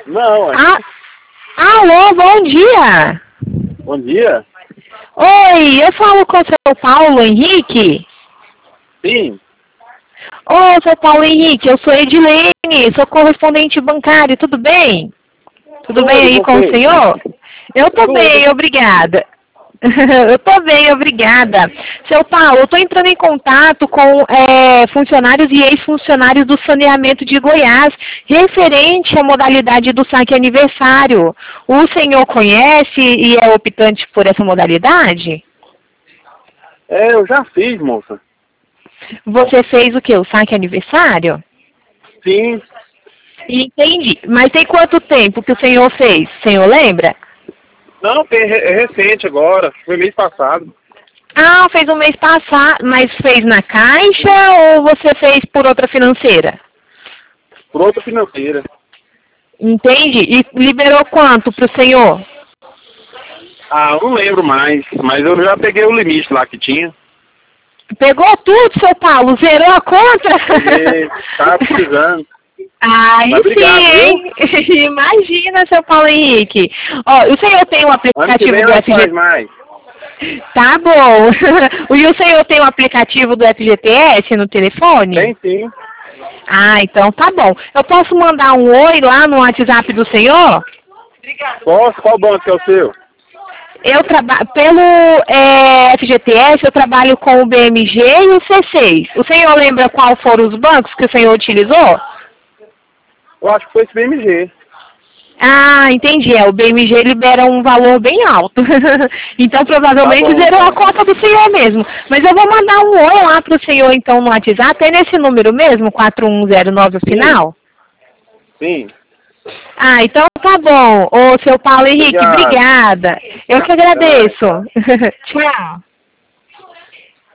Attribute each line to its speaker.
Speaker 1: Não, é.
Speaker 2: Alô, bom dia.
Speaker 1: Bom dia.
Speaker 2: Oi, eu falo com o seu Paulo Henrique.
Speaker 1: Sim.
Speaker 2: Ô, seu Paulo Henrique, eu sou Edilene, sou correspondente bancário, tudo bem? Tudo bem aí com o senhor? Eu tô bem, obrigada. Eu tô bem, obrigada. Seu Paulo, eu tô entrando em contato com funcionários e ex-funcionários do saneamento de Goiás, referente à modalidade do saque aniversário. O senhor conhece e é optante por essa modalidade?
Speaker 1: Eu já fiz, moça.
Speaker 2: Você fez o quê? O saque aniversário?
Speaker 1: Sim.
Speaker 2: Entendi. Mas tem quanto tempo que o senhor fez? O senhor lembra?
Speaker 1: Não, é recente agora. Foi mês passado.
Speaker 2: Ah, fez um mês passado, mas fez na Caixa ou você fez por outra financeira?
Speaker 1: Por outra financeira.
Speaker 2: Entendi. E liberou quanto para o senhor?
Speaker 1: Não lembro mais. Mas eu já peguei o limite lá que tinha.
Speaker 2: Pegou tudo, seu Paulo? Zerou a conta?
Speaker 1: Peguei. Tava precisando.
Speaker 2: Aí
Speaker 1: Mas obrigado,
Speaker 2: sim, hein? Imagina, seu Paulo Henrique. Ó, o senhor tem um aplicativo do FGTS?
Speaker 1: Mais.
Speaker 2: Tá bom. E o senhor tem um aplicativo do FGTS no telefone?
Speaker 1: Tem sim.
Speaker 2: Então tá bom. Eu posso mandar um oi lá no WhatsApp do senhor?
Speaker 1: Posso? Qual banco que é o seu?
Speaker 2: Eu trabalho pelo FGTS, eu trabalho com o BMG e o C6. O senhor lembra qual foram os bancos que o senhor utilizou?
Speaker 1: Eu acho que foi esse BMG.
Speaker 2: Entendi. O BMG libera um valor bem alto. Então, provavelmente,
Speaker 1: Tá bom,
Speaker 2: zerou
Speaker 1: então.
Speaker 2: a conta do senhor mesmo. Mas eu vou mandar um oi lá pro senhor, então, no WhatsApp. É nesse número mesmo, 4109 o final?
Speaker 1: Sim.
Speaker 2: Então tá bom. Ô, seu Paulo Henrique,
Speaker 1: Obrigado.
Speaker 2: obrigada. Eu que agradeço. Tchau.